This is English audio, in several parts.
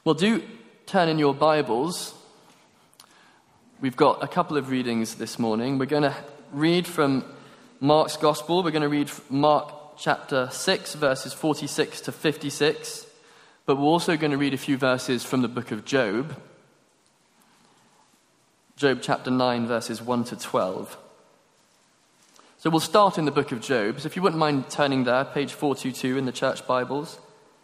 Well, do turn in your Bibles. We've got a couple of readings this morning. We're going to read from Mark's Gospel. We're going to read Mark chapter 6, verses 46 to 56. But we're also going to read a few verses from the book of Job. Job chapter 9, verses 1 to 12. So we'll start in the book of Job. So if you wouldn't mind turning there, page 422 in the church Bibles.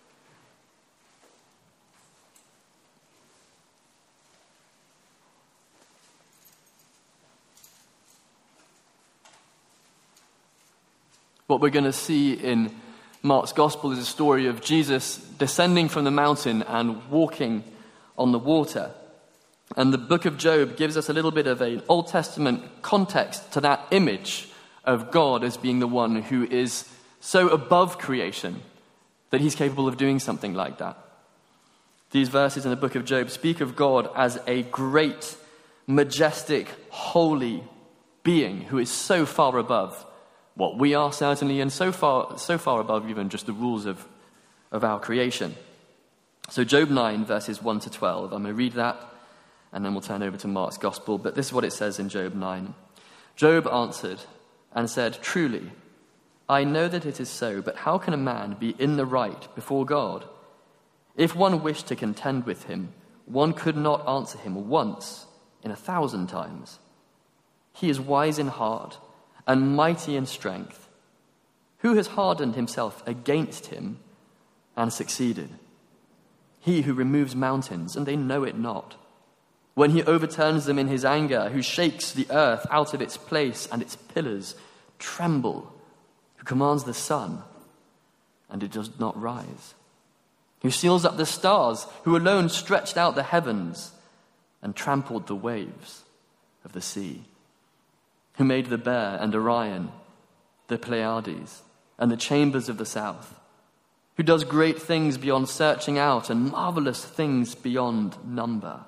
What we're going to see in Mark's Gospel is a story of Jesus descending from the mountain and walking on the water. And the book of Job gives us a little bit of an Old Testament context to that image of God as being the one who is so above creation that he's capable of doing something like that. These verses in the book of Job speak of God as a great, majestic, holy being who is so far above what we are, certainly, and so far above even just the rules of our creation. So Job 9, verses 1 to 12. I'm going to read that, and then we'll turn over to Mark's Gospel. But this is what it says in Job 9. Job answered and said, "Truly, I know that it is so, but how can a man be in the right before God? If one wished to contend with him, one could not answer him once in 1,000 times. He is wise in heart and mighty in strength. Who has hardened himself against him and succeeded? He who removes mountains, and they know it not. When he overturns them in his anger, who shakes the earth out of its place and its pillars tremble, who commands the sun, and it does not rise, who seals up the stars, who alone stretched out the heavens and trampled the waves of the sea, who made the bear and Orion, the Pleiades, and the chambers of the south, who does great things beyond searching out and marvelous things beyond number.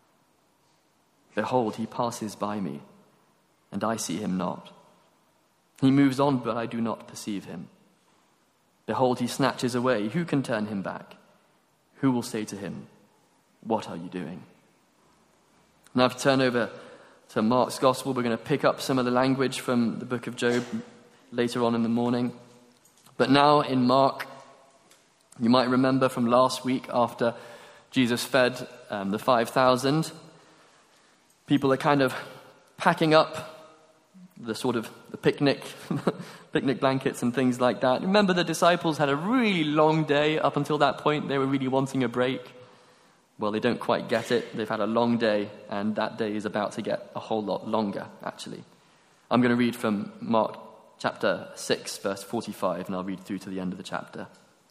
Behold, he passes by me, and I see him not. He moves on, but I do not perceive him. Behold, he snatches away. Who can turn him back? Who will say to him, what are you doing?" Now, if you turn over to Mark's Gospel, we're going to pick up some of the language from the book of Job later on in the morning. But now in Mark, you might remember from last week after Jesus fed the 5,000, people are kind of packing up the picnic blankets and things like that. Remember, the disciples had a really long day. Up until that point, they were really wanting a break. Well, they don't quite get it. They've had a long day, and that day is about to get a whole lot longer, actually. I'm going to read from Mark chapter 6, verse 45, and I'll read through to the end of the chapter.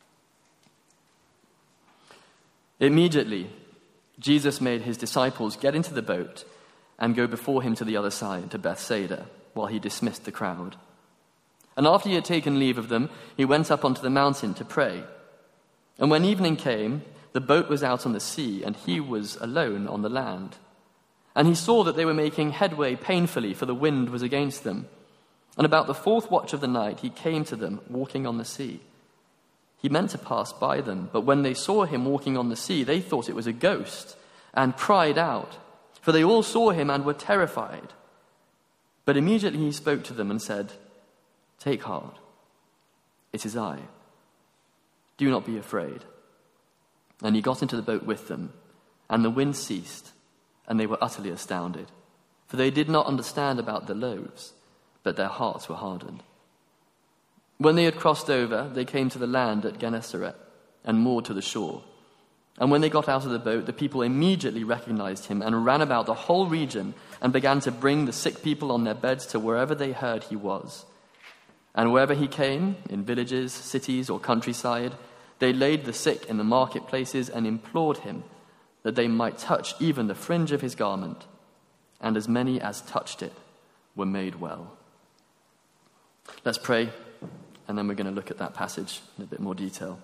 Immediately, Jesus made his disciples get into the boat and go before him to the other side, to Bethsaida, while he dismissed the crowd. And after he had taken leave of them, he went up onto the mountain to pray. And when evening came, the boat was out on the sea, and he was alone on the land. And he saw that they were making headway painfully, for the wind was against them. And about the 4th watch of the night, he came to them, walking on the sea. He meant to pass by them, but when they saw him walking on the sea, they thought it was a ghost, and cried out, for they all saw him and were terrified. But immediately he spoke to them and said, "Take heart, it is I. Do not be afraid." And he got into the boat with them, and the wind ceased, and they were utterly astounded, for they did not understand about the loaves, but their hearts were hardened. When they had crossed over, they came to the land at Gennesaret and moored to the shore. And when they got out of the boat, the people immediately recognized him and ran about the whole region and began to bring the sick people on their beds to wherever they heard he was. And wherever he came, in villages, cities, or countryside, they laid the sick in the marketplaces and implored him that they might touch even the fringe of his garment. And as many as touched it were made well. Let's pray, and then we're going to look at that passage in a bit more detail.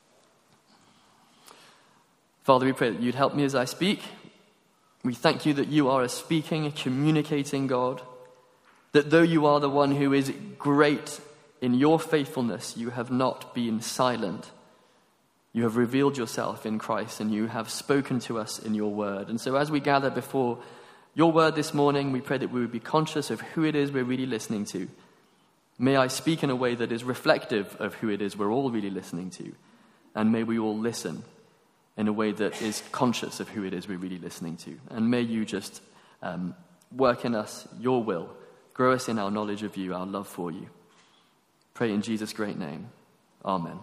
Father, we pray that you'd help me as I speak. We thank you that you are a speaking, communicating God, that though you are the one who is great in your faithfulness, you have not been silent. You have revealed yourself in Christ, and you have spoken to us in your word. And so as we gather before your word this morning, we pray that we would be conscious of who it is we're really listening to. May I speak in a way that is reflective of who it is we're all really listening to. And may we all listen in a way that is conscious of who it is we're really listening to. And may you just work in us your will. Grow us in our knowledge of you, our love for you. Pray in Jesus' great name. Amen.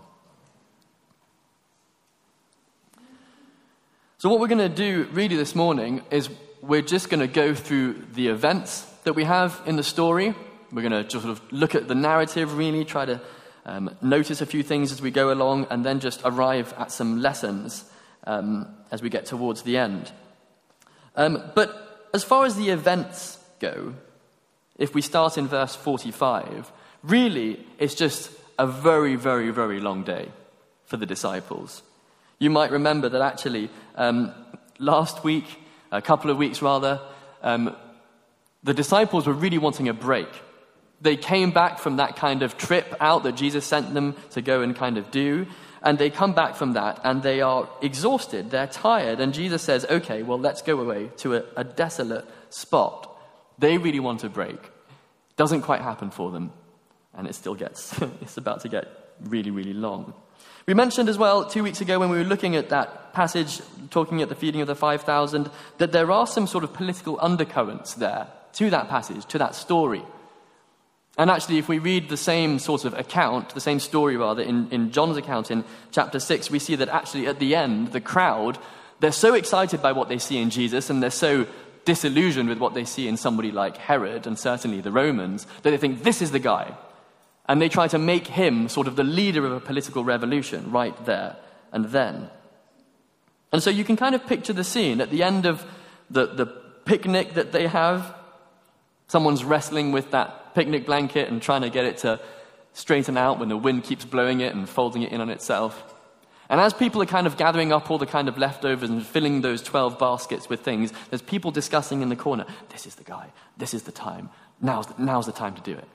So what we're going to do really this morning is we're just going to go through the events that we have in the story. We're going to just sort of look at the narrative, really try to notice a few things as we go along, and then just arrive at some lessons as we get towards the end. But as far as the events go, if we start in verse 45, really it's just a very, very, very long day for the disciples. You might remember that actually last week, a couple of weeks rather, the disciples were really wanting a break. They came back from that kind of trip out that Jesus sent them to go and kind of do, and they come back from that and they are exhausted, they're tired, and Jesus says, okay, well, let's go away to a desolate spot. They really want a break. Doesn't quite happen for them, and it still gets, it's about to get really, really long. We mentioned as well 2 weeks ago when we were looking at that passage, talking at the feeding of the 5,000, that there are some sort of political undercurrents there to that passage, to that story. And actually, if we read the same sort of account, the same story rather, in John's account in chapter 6, we see that actually at the end, the crowd, they're so excited by what they see in Jesus, and they're so disillusioned with what they see in somebody like Herod, and certainly the Romans, that they think, this is the guy. And they try to make him sort of the leader of a political revolution right there and then. And so you can kind of picture the scene at the end of the picnic that they have. Someone's wrestling with that picnic blanket and trying to get it to straighten out when the wind keeps blowing it and folding it in on itself. And as people are kind of gathering up all the kind of leftovers and filling those 12 baskets with things, there's people discussing in the corner, this is the guy, this is the time, now's the time to do it.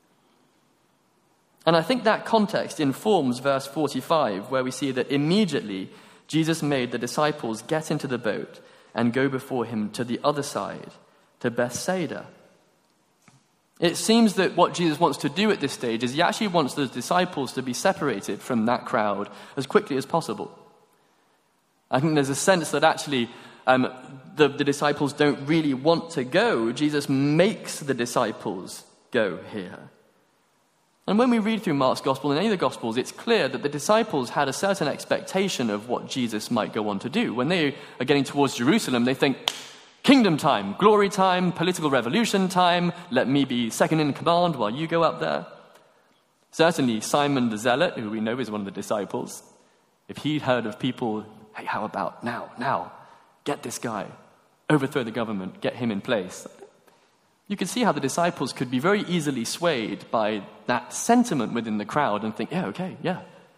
And I think that context informs verse 45, where we see that immediately Jesus made the disciples get into the boat and go before him to the other side, to Bethsaida. It seems that what Jesus wants to do at this stage is he actually wants those disciples to be separated from that crowd as quickly as possible. I think there's a sense that actually the disciples don't really want to go. Jesus makes the disciples go here. And when we read through Mark's gospel and any of the gospels, it's clear that the disciples had a certain expectation of what Jesus might go on to do. When they are getting towards Jerusalem, they think, kingdom time, glory time, political revolution time, let me be second in command while you go up there. Certainly Simon the Zealot, who we know is one of the disciples, if he'd heard of people, hey, how about now, get this guy, overthrow the government, get him in place. You can see how the disciples could be very easily swayed by that sentiment within the crowd and think, yeah.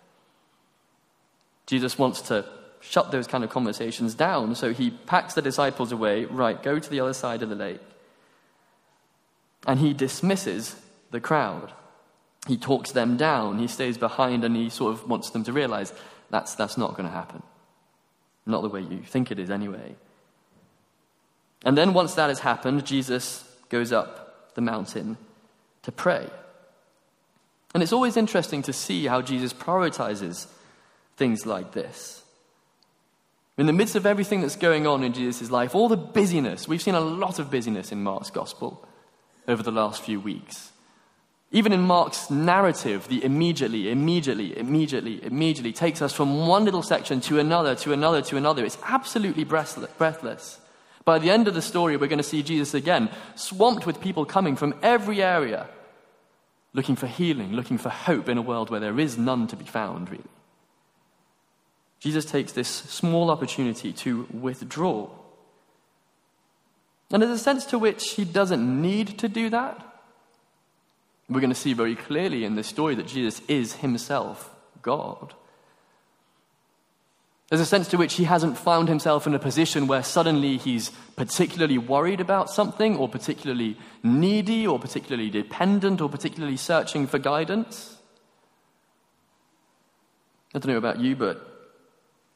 Jesus wants to shut those kind of conversations down, so he packs the disciples away, right, go to the other side of the lake. And he dismisses the crowd. He talks them down, he stays behind, and he sort of wants them to realize that's not going to happen. Not the way you think it is anyway. And then once that has happened, Jesus goes up the mountain to pray. And it's always interesting to see how Jesus prioritizes things like this. In the midst of everything that's going on in Jesus' life, all the busyness, we've seen a lot of busyness in Mark's gospel over the last few weeks. Even in Mark's narrative, the immediately takes us from one little section to another. It's absolutely breathless. By the end of the story, we're going to see Jesus again, swamped with people coming from every area, looking for healing, looking for hope in a world where there is none to be found, really. Jesus takes this small opportunity to withdraw. And there's a sense to which he doesn't need to do that. We're going to see very clearly in this story that Jesus is himself God. There's a sense to which he hasn't found himself in a position where suddenly he's particularly worried about something, or particularly needy, or particularly dependent, or particularly searching for guidance. I don't know about you, but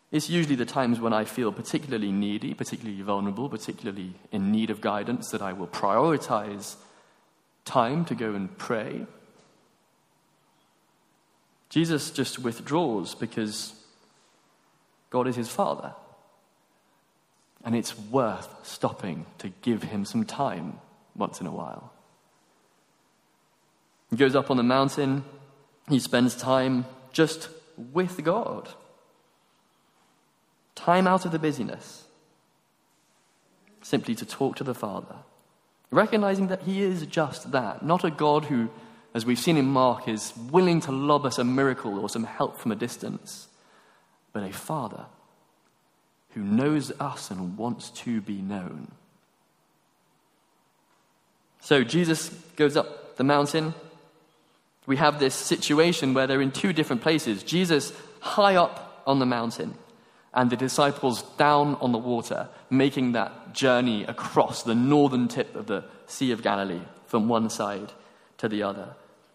It's usually the times when I feel particularly needy, particularly vulnerable, particularly in need of guidance that I will prioritize time to go and pray. Jesus just withdraws because God is his Father. And it's worth stopping to give him some time once in a while. He goes up on the mountain. He spends time just with God. Time out of the busyness. Simply to talk to the Father. Recognizing that he is just that. Not a God who, as we've seen in Mark, is willing to lob us a miracle or some help from a distance. But a Father who knows us and wants to be known. So Jesus goes up the mountain. We have this situation where they're in two different places. Jesus high up on the mountain and the disciples down on the water, making that journey across the northern tip of the Sea of Galilee from one side to the other.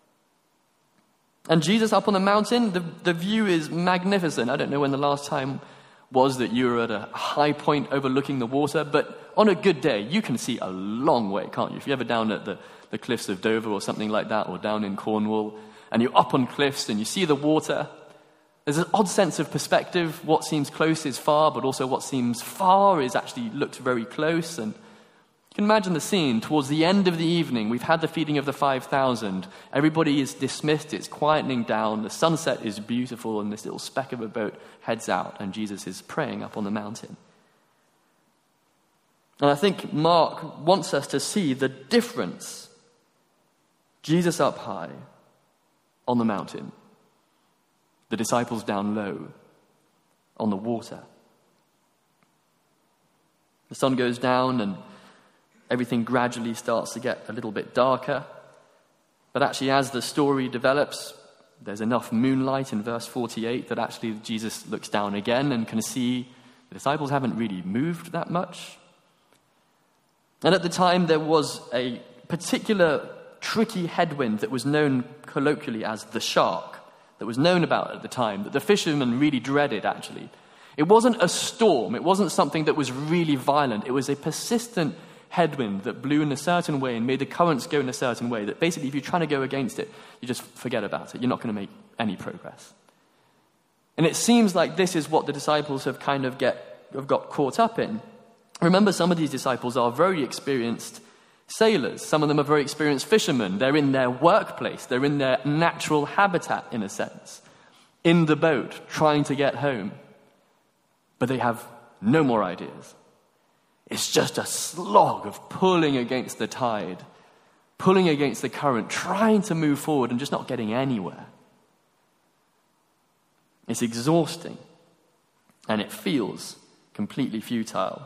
And Jesus up on the mountain, the view is magnificent. I don't know when the last time was that you were at a high point overlooking the water, but on a good day, you can see a long way, can't you? If you're ever down at the cliffs of Dover or something like that, or down in Cornwall, and you're up on cliffs and you see the water, there's an odd sense of perspective. What seems close is far, but also what seems far is actually looked very close. And you can imagine the scene. Towards the end of the evening, we've had the feeding of the 5,000. Everybody is dismissed. It's quietening down. The sunset is beautiful, and this little speck of a boat heads out, and Jesus is praying up on the mountain. And I think Mark wants us to see the difference. Jesus up high on the mountain. The disciples down low on the water. The sun goes down and everything gradually starts to get a little bit darker. But actually, as the story develops, there's enough moonlight in verse 48 that actually Jesus looks down again and can see the disciples haven't really moved that much. And at the time, there was a particular tricky headwind that was known colloquially as the shark, that was known about at the time, that the fishermen really dreaded, actually. It wasn't a storm. It wasn't something that was really violent. It was a persistent headwind that blew in a certain way and made the currents go in a certain way that basically if you're trying to go against it, you just forget about it. You're not going to make any progress. And it seems like this is what the disciples have got caught up in. Remember, some of these disciples are very experienced sailors. Some of them are very experienced fishermen. They're in their workplace. They're in their natural habitat, in a sense, in the boat, trying to get home. But they have no more ideas. It's just a slog of pulling against the tide, pulling against the current, trying to move forward and just not getting anywhere. It's exhausting, and it feels completely futile.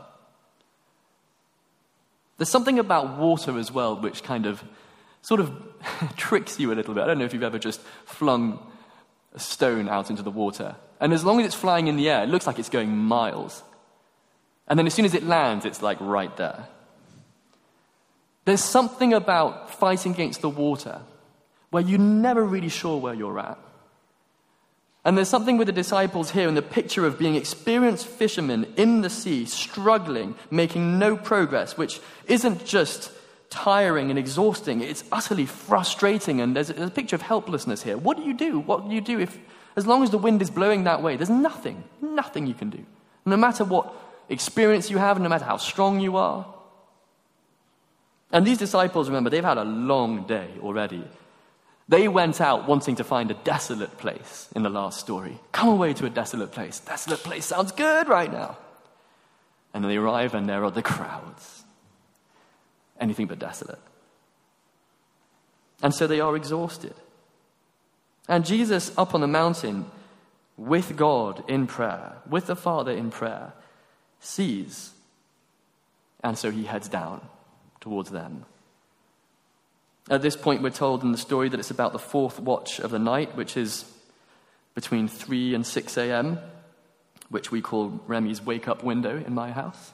There's something about water as well which kind of sort of tricks you a little bit. I don't know if you've ever just flung a stone out into the water. And as long as it's flying in the air, it looks like it's going miles. And then as soon as it lands, it's like right there. There's something about fighting against the water where you're never really sure where you're at. And there's something with the disciples here in the picture of being experienced fishermen in the sea, struggling, making no progress, which isn't just tiring and exhausting, it's utterly frustrating, and there's a picture of helplessness here. What do you do? What do you do if, as long as the wind is blowing that way, there's nothing you can do. No matter what experience you have, no matter how strong you are. And these disciples, remember, they've had a long day already. They went out wanting to find a desolate place in the last story. Come away to a desolate place. Desolate place sounds good right now. And they arrive and there are the crowds. Anything but desolate. And so they are exhausted. And Jesus up on the mountain with God in prayer, with the Father in prayer, sees. And so he heads down towards them. At this point, we're told in the story that it's about the fourth watch of the night, which is between 3 and 6 a.m., which we call Remy's wake-up window in my house.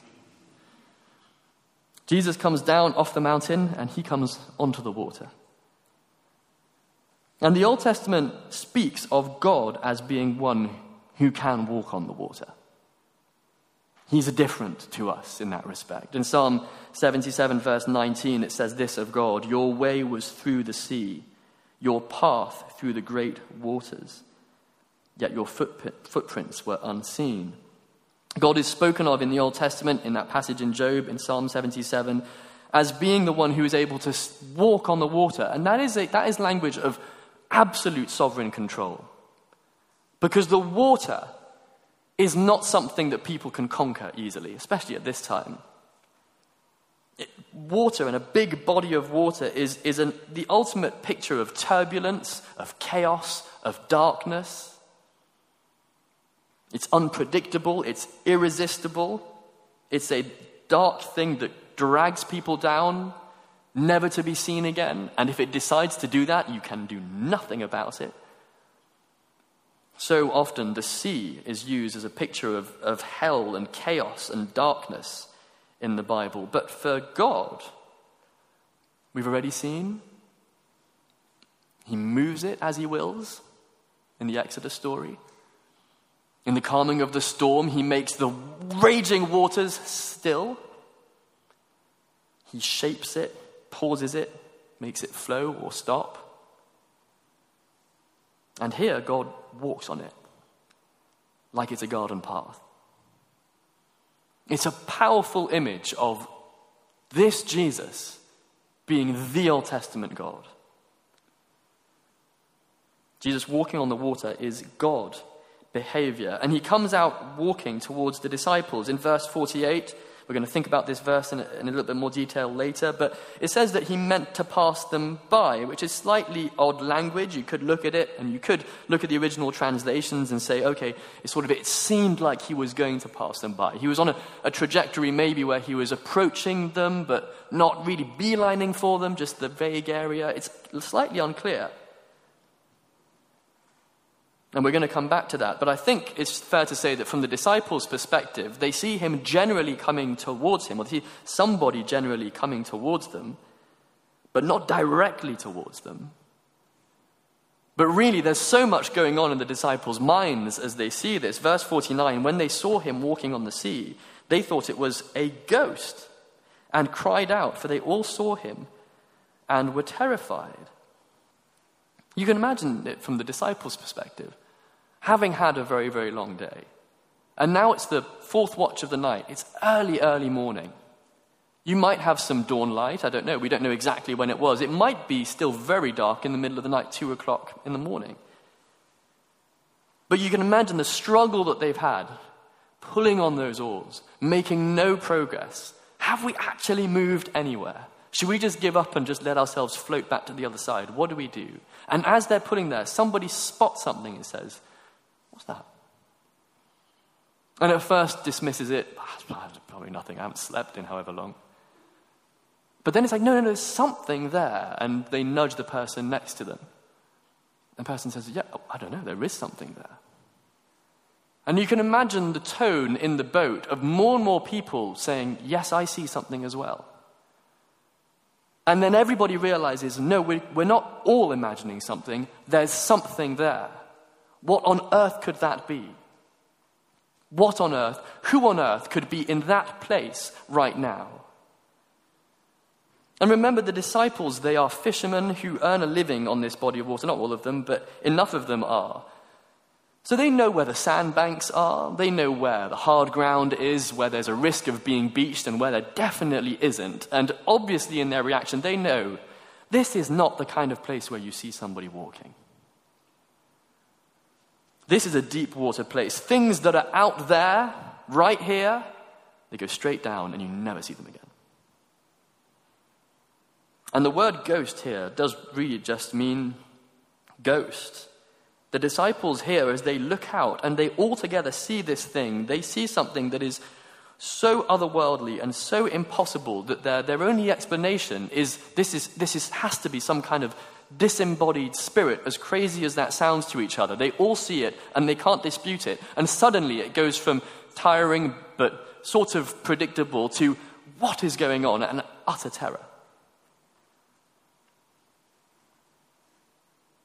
Jesus comes down off the mountain, and he comes onto the water. And the Old Testament speaks of God as being one who can walk on the water. He's different to us in that respect. In Psalm 77, verse 19, it says this of God: "Your way was through the sea, your path through the great waters, yet your footprints were unseen." God is spoken of in the Old Testament, in that passage in Job, in Psalm 77, as being the one who is able to walk on the water. And that is language of absolute sovereign control. Because the water is not something that people can conquer easily, especially at this time. Water, and a big body of water, is the ultimate picture of turbulence, of chaos, of darkness. It's unpredictable, it's irresistible. It's a dark thing that drags people down, never to be seen again. And if it decides to do that, you can do nothing about it. So often the sea is used as a picture of hell and chaos and darkness in the Bible. But for God, we've already seen, he moves it as he wills in the Exodus story. In the calming of the storm, he makes the raging waters still. He shapes it, pauses it, makes it flow or stop. And here, God walks on it like it's a garden path. It's a powerful image of this Jesus being the Old Testament God. Jesus walking on the water is God behavior. And he comes out walking towards the disciples. In verse 48, we're going to think about this verse in a little bit more detail later, but it says that he meant to pass them by, which is slightly odd language. You could look at it, and you could look at the original translations and say, okay, it seemed like he was going to pass them by. He was on a trajectory maybe where he was approaching them, but not really beelining for them, just the vague area. It's slightly unclear. And we're going to come back to that. But I think it's fair to say that from the disciples' perspective, they see him generally coming towards him, or they see somebody generally coming towards them, but not directly towards them. But really, there's so much going on in the disciples' minds as they see this. Verse 49, when they saw him walking on the sea, they thought it was a ghost and cried out, for they all saw him and were terrified. You can imagine it from the disciples' perspective. Having had a very, very long day, and now it's the fourth watch of the night. It's early, early morning. You might have some dawn light. I don't know. We don't know exactly when it was. It might be still very dark in the middle of the night, 2 o'clock in the morning. But you can imagine the struggle that they've had, pulling on those oars, making no progress. Have we actually moved anywhere? Should we just give up and just let ourselves float back to the other side? What do we do? And as they're pulling there, somebody spots something and says, "What's that?" And at first dismisses it. Probably nothing. I haven't slept in however long. But then it's like, no, there's something there. And they nudge the person next to them. The person says, yeah, I don't know, there is something there. And you can imagine the tone in the boat of more and more people saying, yes, I see something as well. And then everybody realizes, no, we're not all imagining something. There's something there. What on earth could that be? What on earth, who on earth could be in that place right now? And remember, the disciples, they are fishermen who earn a living on this body of water. Not all of them, but enough of them are. So they know where the sandbanks are. They know where the hard ground is, where there's a risk of being beached and where there definitely isn't. And obviously in their reaction, they know this is not the kind of place where you see somebody walking. This is a deep water place. Things that are out there, right here, they go straight down and you never see them again. And the word ghost here does really just mean ghost. The disciples here, as they look out and they all together see this thing, they see something that is so otherworldly and so impossible that their only explanation is this has to be some kind of disembodied spirit, as crazy as that sounds to each other. They all see it and they can't dispute it. And suddenly it goes from tiring but sort of predictable to what is going on, and utter terror.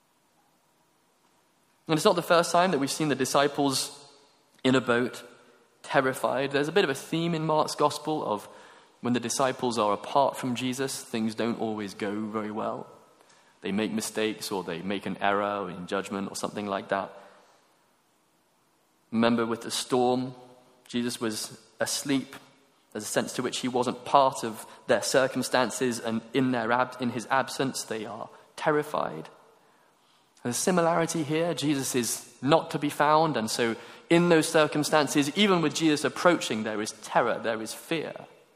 And it's not the first time that we've seen the disciples in a boat terrified. There's a bit of a theme in Mark's gospel of when the disciples are apart from Jesus, things don't always go very well. They make mistakes, or they make an error in judgment or something like that. Remember with the storm, Jesus was asleep. There's a sense to which he wasn't part of their circumstances, and in his absence, they are terrified. There's a similarity here. Jesus is not to be found, and so in those circumstances, even with Jesus approaching, there is terror, there is fear.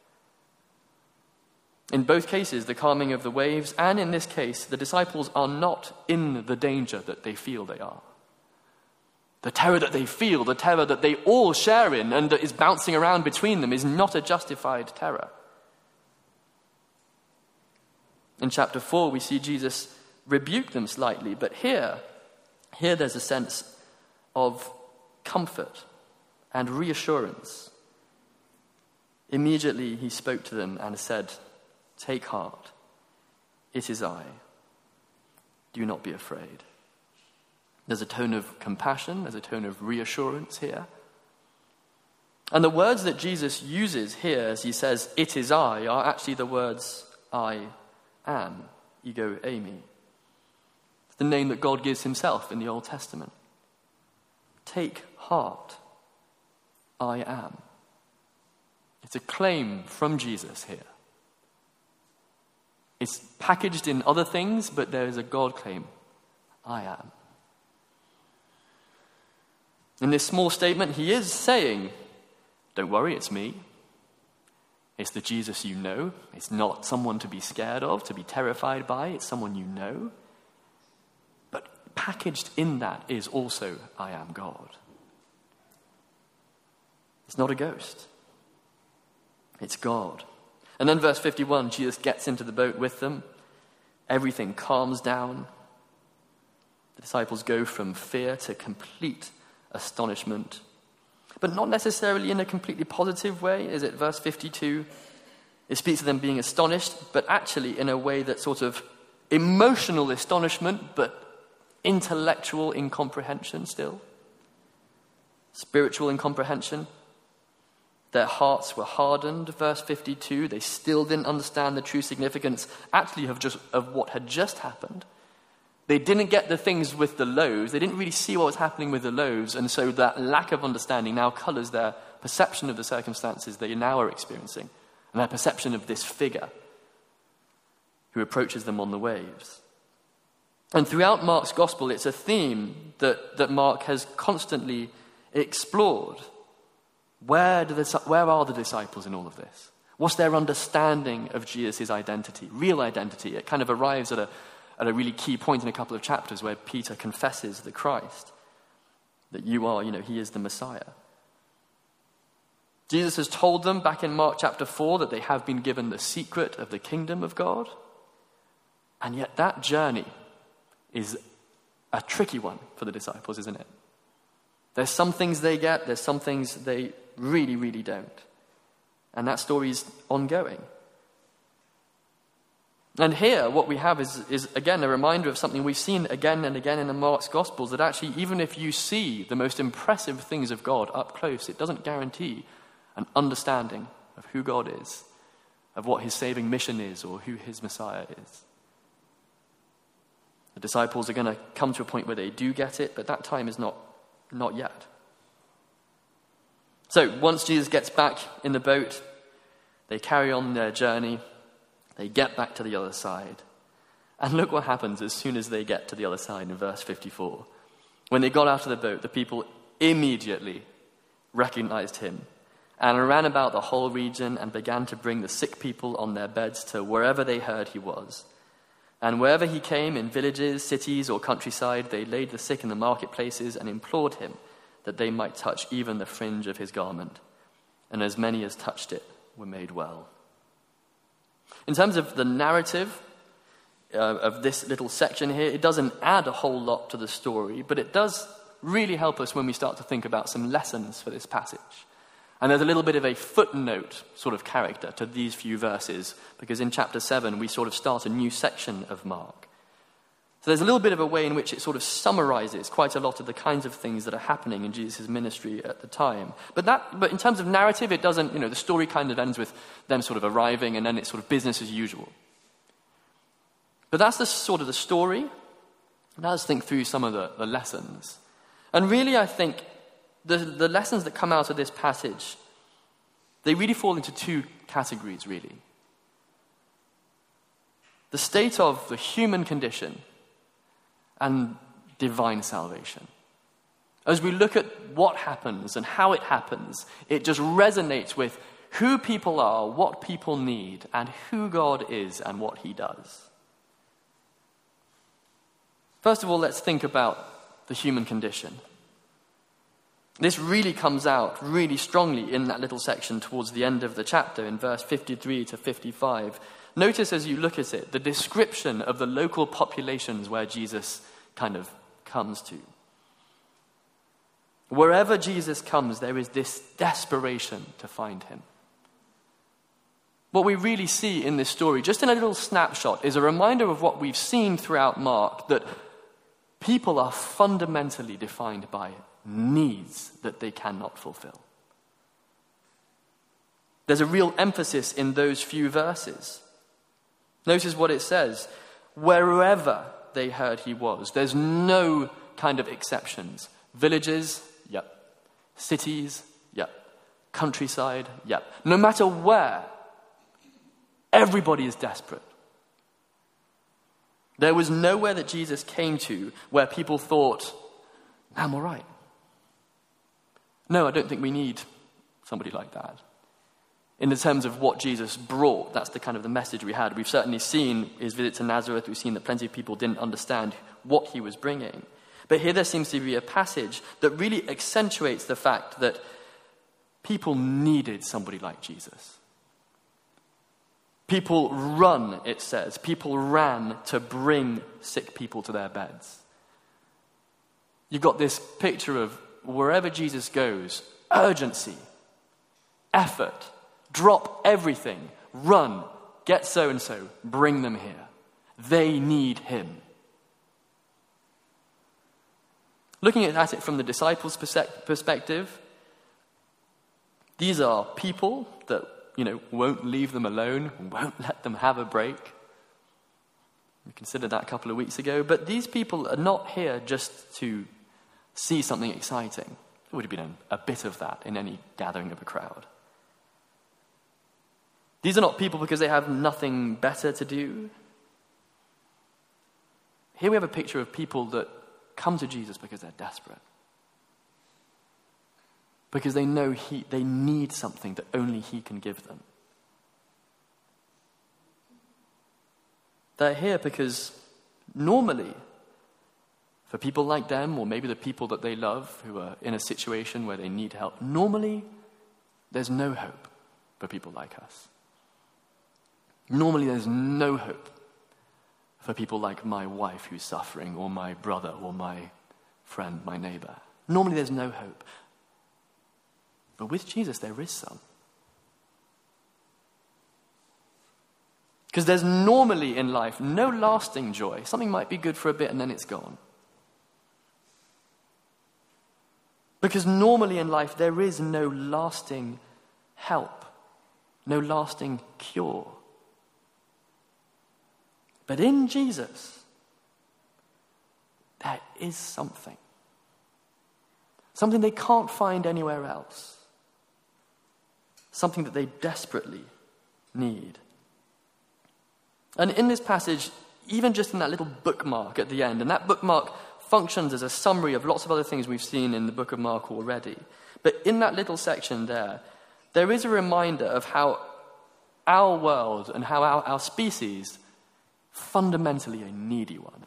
In both cases, the calming of the waves, and in this case, the disciples are not in the danger that they feel they are. The terror that they feel, the terror that they all share in and that is bouncing around between them, is not a justified terror. In chapter 4, we see Jesus rebuke them slightly, but here there's a sense of comfort and reassurance. Immediately he spoke to them and said, "Take heart, it is I. Do not be afraid." There's a tone of compassion, there's a tone of reassurance here. And the words that Jesus uses here as he says, "It is I," are actually the words, "I am," ego eimi. It's the name that God gives himself in the Old Testament. Take heart, I am. It's a claim from Jesus here. It's packaged in other things, but there is a God claim, I am. In this small statement, he is saying, don't worry, it's me. It's the Jesus you know. It's not someone to be scared of, to be terrified by. It's someone you know. But packaged in that is also, I am God. It's not a ghost. It's God. And then verse 51, Jesus gets into the boat with them. Everything calms down. The disciples go from fear to complete astonishment. But not necessarily in a completely positive way, is it? Verse 52, it speaks of them being astonished, but actually in a way that's sort of emotional astonishment, but intellectual incomprehension still. Spiritual incomprehension. Their hearts were hardened, verse 52. They still didn't understand the true significance, actually, of what had just happened. They didn't get the things with the loaves. They didn't really see what was happening with the loaves, and so that lack of understanding now colors their perception of the circumstances they now are experiencing, and their perception of this figure who approaches them on the waves. And throughout Mark's gospel, it's a theme that Mark has constantly explored. Where are the disciples in all of this? What's their understanding of Jesus' identity, real identity? It kind of arrives at a really key point in a couple of chapters where Peter confesses the Christ, that he is the Messiah. Jesus has told them back in Mark chapter 4 that they have been given the secret of the kingdom of God, and yet that journey is a tricky one for the disciples, isn't it? There's some things they get, there's some things they really, really don't. And that story's ongoing. And here, what we have is again, a reminder of something we've seen again and again in the Mark's Gospels, that actually, even if you see the most impressive things of God up close, it doesn't guarantee an understanding of who God is, of what his saving mission is, or who his Messiah is. The disciples are going to come to a point where they do get it, but that time is not yet. So, once Jesus gets back in the boat, they carry on their journey. They get back to the other side. And look what happens as soon as they get to the other side in verse 54. When they got out of the boat, the people immediately recognized him and ran about the whole region and began to bring the sick people on their beds to wherever they heard he was. And wherever he came, in villages, cities, or countryside, they laid the sick in the marketplaces and implored him that they might touch even the fringe of his garment. And as many as touched it were made well. In terms of the narrative of this little section here, it doesn't add a whole lot to the story, but it does really help us when we start to think about some lessons for this passage. And there's a little bit of a footnote sort of character to these few verses, because in chapter 7 we sort of start a new section of Mark. So there's a little bit of a way in which it sort of summarizes quite a lot of the kinds of things that are happening in Jesus' ministry at the time. But in terms of narrative, it doesn't, the story kind of ends with them sort of arriving and then it's sort of business as usual. But that's the sort of the story. Now let's think through some of the lessons. And really, I think the lessons that come out of this passage, they really fall into two categories, really. The state of the human condition and divine salvation. As we look at what happens and how it happens, it just resonates with who people are, what people need, and who God is and what he does. First of all, let's think about the human condition. This really comes out really strongly in that little section towards the end of the chapter, in verse 53 to 55. Notice as you look at it, the description of the local populations where Jesus kind of comes to. Wherever Jesus comes, there is this desperation to find him. What we really see in this story, just in a little snapshot, is a reminder of what we've seen throughout Mark, that people are fundamentally defined by needs that they cannot fulfill. There's a real emphasis in those few verses. Notice what it says. Wherever they heard he was. There's no kind of exceptions. Villages, yep. Cities, yep. Countryside, yep. No matter where, everybody is desperate. There was nowhere that Jesus came to where people thought, I'm all right. No, I don't think we need somebody like that. In the terms of what Jesus brought, that's the kind of the message we had. We've certainly seen his visit to Nazareth. We've seen that plenty of people didn't understand what he was bringing. But here there seems to be a passage that really accentuates the fact that people needed somebody like Jesus. People run, it says. People ran to bring sick people to their beds. You've got this picture of wherever Jesus goes, urgency, effort, drop everything, run, get so-and-so, bring them here. They need him. Looking at it from the disciples' perspective, these are people that, won't leave them alone, won't let them have a break. We considered that a couple of weeks ago, but these people are not here just to see something exciting. There would have been a bit of that in any gathering of a crowd. These are not people because they have nothing better to do. Here we have a picture of people that come to Jesus because they're desperate. Because they know they need something that only he can give them. They're here because normally, for people like them, or maybe the people that they love who are in a situation where they need help, normally there's no hope for people like us. Normally there's no hope for people like my wife who's suffering, or my brother, or my friend, my neighbor. Normally there's no hope. But with Jesus there is some. Because there's normally in life no lasting joy. Something might be good for a bit and then it's gone. Because normally in life there is no lasting help, no lasting cure. But in Jesus, there is something. Something they can't find anywhere else. Something that they desperately need. And in this passage, even just in that little bookmark at the end, and that bookmark functions as a summary of lots of other things we've seen in the book of Mark already. But in that little section there is a reminder of how our world and how our species fundamentally a needy one.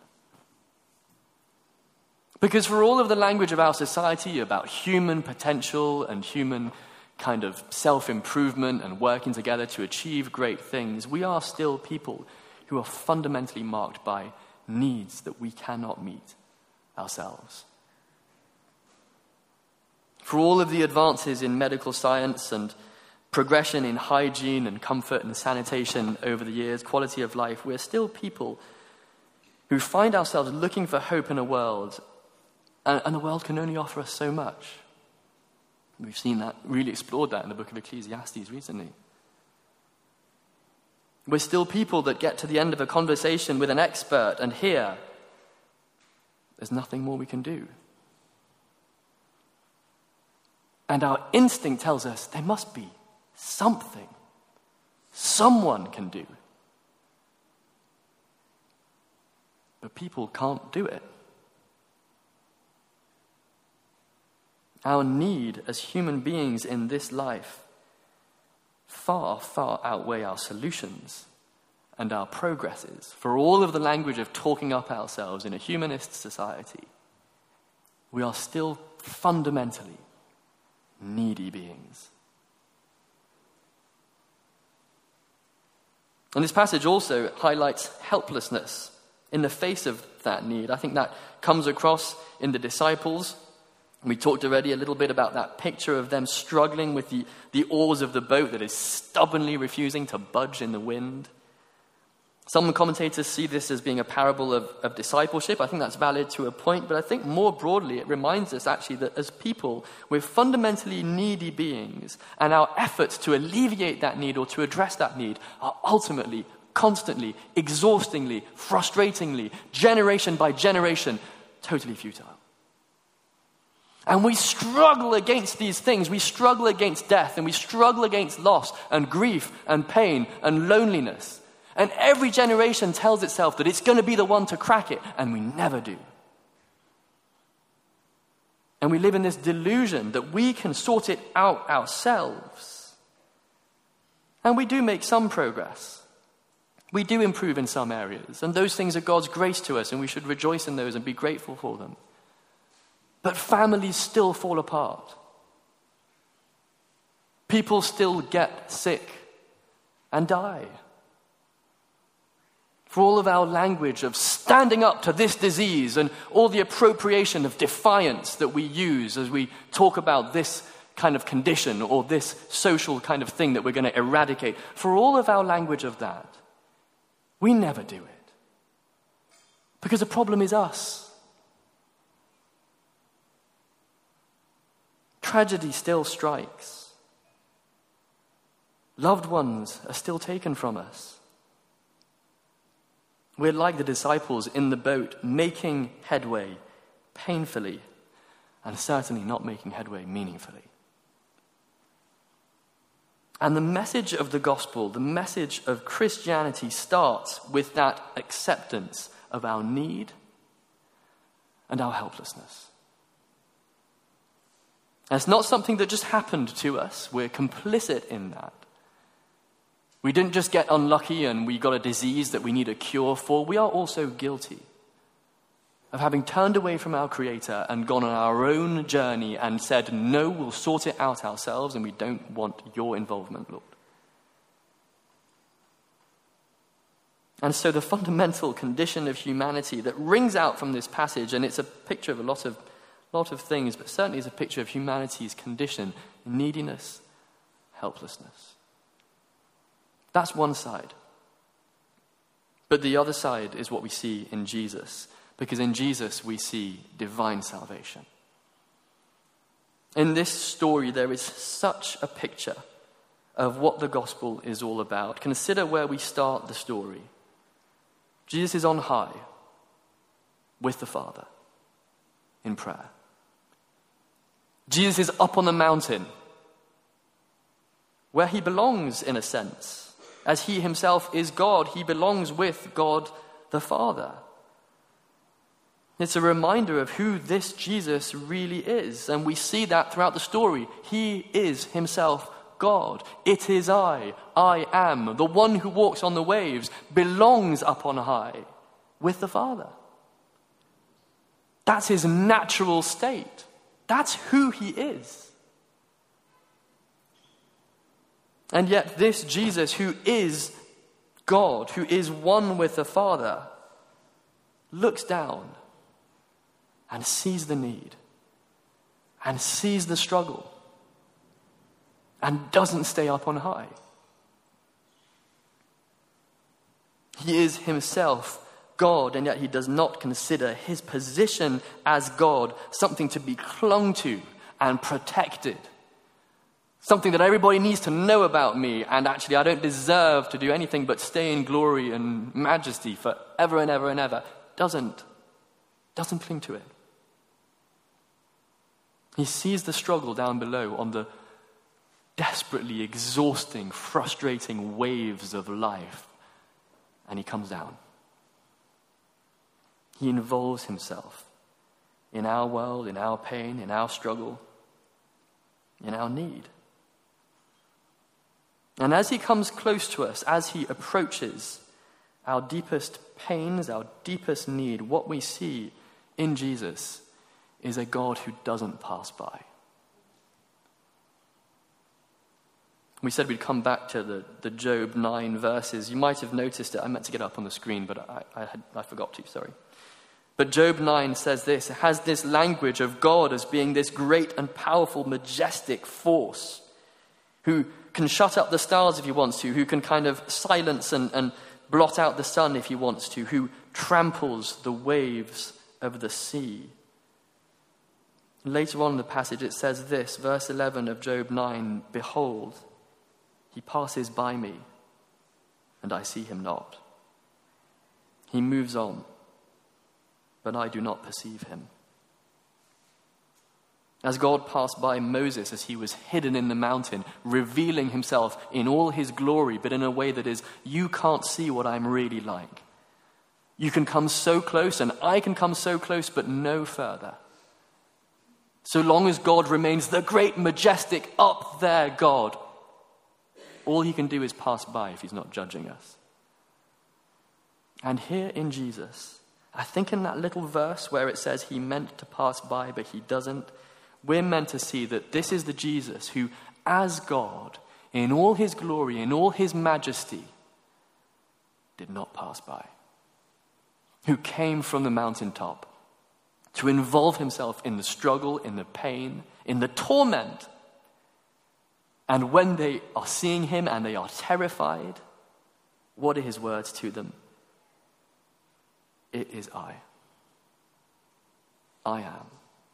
Because for all of the language of our society about human potential and human kind of self-improvement and working together to achieve great things, we are still people who are fundamentally marked by needs that we cannot meet ourselves. For all of the advances in medical science and progression in hygiene and comfort and sanitation over the years, quality of life, we're still people who find ourselves looking for hope in a world, and the world can only offer us so much. We've seen that, really explored that in the book of Ecclesiastes recently. We're still people that get to the end of a conversation with an expert and hear, there's nothing more we can do. And our instinct tells us there must be something someone can do. But people can't do it. Our need as human beings in this life far, far outweigh our solutions and our progresses. For all of the language of talking up ourselves in a humanist society, we are still fundamentally needy beings. And this passage also highlights helplessness in the face of that need. I think that comes across in the disciples. We talked already a little bit about that picture of them struggling with the oars of the boat that is stubbornly refusing to budge in the wind. Some commentators see this as being a parable of discipleship. I think that's valid to a point, but I think more broadly it reminds us actually that as people, we're fundamentally needy beings, and our efforts to alleviate that need or to address that need are ultimately, constantly, exhaustingly, frustratingly, generation by generation, totally futile. And we struggle against these things. We struggle against death, and we struggle against loss and grief and pain and loneliness. And every generation tells itself that it's going to be the one to crack it, and we never do. And we live in this delusion that we can sort it out ourselves. And we do make some progress. We do improve in some areas, and those things are God's grace to us, and we should rejoice in those and be grateful for them. But families still fall apart. People still get sick and die. For all of our language of standing up to this disease and all the appropriation of defiance that we use as we talk about this kind of condition or this social kind of thing that we're going to eradicate, for all of our language of that, we never do it. Because the problem is us. Tragedy still strikes. Loved ones are still taken from us. We're like the disciples in the boat, making headway painfully, and certainly not making headway meaningfully. And the message of the gospel, the message of Christianity, starts with that acceptance of our need and our helplessness. And it's not something that just happened to us. We're complicit in that. We didn't just get unlucky and we got a disease that we need a cure for. We are also guilty of having turned away from our Creator and gone on our own journey and said, no, we'll sort it out ourselves and we don't want your involvement, Lord. And so the fundamental condition of humanity that rings out from this passage, and it's a picture of a lot of things, but certainly is a picture of humanity's condition: neediness, helplessness. That's one side. But the other side is what we see in Jesus, because in Jesus we see divine salvation. In this story there is such a picture of what the gospel is all about. Consider where we start the story. Jesus is on high with the Father in prayer. Jesus is up on the mountain where he belongs in a sense. As he himself is God, he belongs with God the Father. It's a reminder of who this Jesus really is. And we see that throughout the story. He is himself God. It is I am. The one who walks on the waves belongs up on high with the Father. That's his natural state. That's who he is. And yet this Jesus, who is God, who is one with the Father, looks down and sees the need and sees the struggle and doesn't stay up on high. He is himself God, and yet he does not consider his position as God something to be clung to and protected. Something that everybody needs to know about me, and actually I don't deserve to do anything but stay in glory and majesty forever and ever and ever. Doesn't cling to it. He sees the struggle down below on the desperately exhausting, frustrating waves of life, and he comes down. He involves himself in our world, in our pain, in our struggle, in our need. And as he comes close to us, as he approaches our deepest pains, our deepest need, what we see in Jesus is a God who doesn't pass by. We said we'd come back to the Job 9 verses. You might have noticed it. I meant to get it up on the screen, but I forgot to, sorry. But Job 9 says this. It has this language of God as being this great and powerful, majestic force who can shut up the stars if he wants to, who can kind of silence and blot out the sun if he wants to, who tramples the waves of the sea. Later on in the passage it says this, verse 11 of Job 9, "Behold, he passes by me, and I see him not. He moves on, but I do not perceive him." As God passed by Moses as he was hidden in the mountain, revealing himself in all his glory, but in a way that is, you can't see what I'm really like. You can come so close, and I can come so close, but no further. So long as God remains the great, majestic, up there God, all he can do is pass by if he's not judging us. And here in Jesus, I think in that little verse where it says he meant to pass by, but he doesn't, we're meant to see that this is the Jesus who, as God, in all his glory, in all his majesty, did not pass by. Who came from the mountaintop to involve himself in the struggle, in the pain, in the torment. And when they are seeing him and they are terrified, what are his words to them? It is I. I am.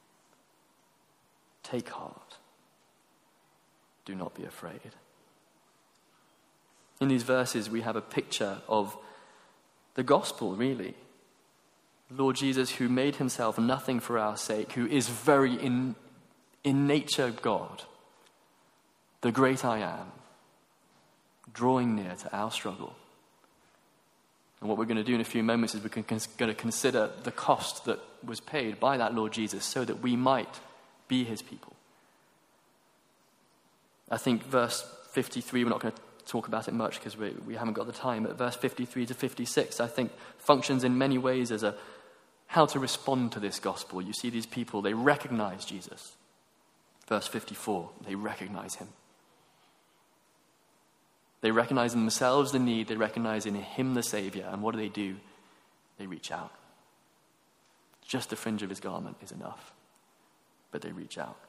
Take heart. Do not be afraid. In these verses, we have a picture of the gospel, really. Lord Jesus, who made himself nothing for our sake, who is very in nature God, the great I am, drawing near to our struggle. And what we're going to do in a few moments is we're going to consider the cost that was paid by that Lord Jesus so that we might be his people. I think verse 53, we're not going to talk about it much because we haven't got the time, but verse 53 to 56, I think, functions in many ways as a how to respond to this gospel. You see these people, they recognize Jesus. Verse 54, they recognize him. They recognize in themselves the need, they recognize in him the Savior, and what do? They reach out. Just the fringe of his garment is enough, but they reach out.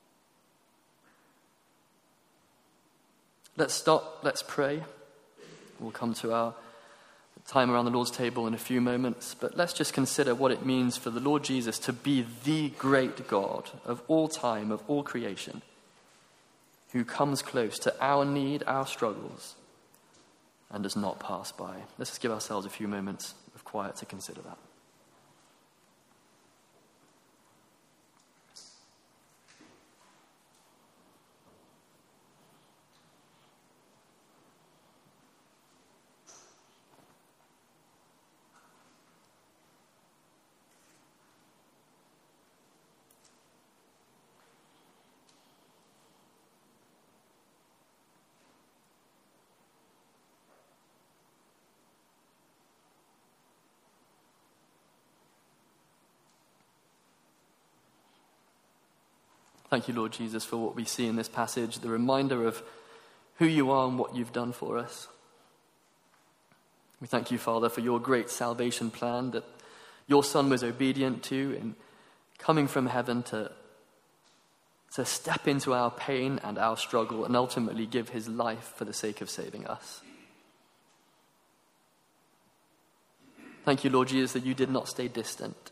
Let's stop, let's pray. We'll come to our time around the Lord's table in a few moments, but let's just consider what it means for the Lord Jesus to be the great God of all time, of all creation, who comes close to our need, our struggles, and does not pass by. Let's just give ourselves a few moments of quiet to consider that. Thank you, Lord Jesus, for what we see in this passage, the reminder of who you are and what you've done for us. We thank you, Father, for your great salvation plan that your Son was obedient to in coming from heaven to step into our pain and our struggle and ultimately give his life for the sake of saving us. Thank you, Lord Jesus, that you did not stay distant.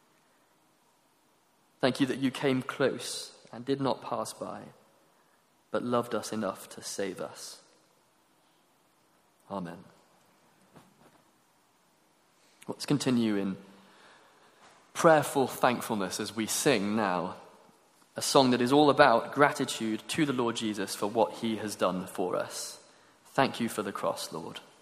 Thank you that you came close and did not pass by, but loved us enough to save us. Amen. Let's continue in prayerful thankfulness as we sing now a song that is all about gratitude to the Lord Jesus for what he has done for us. Thank you for the cross, Lord.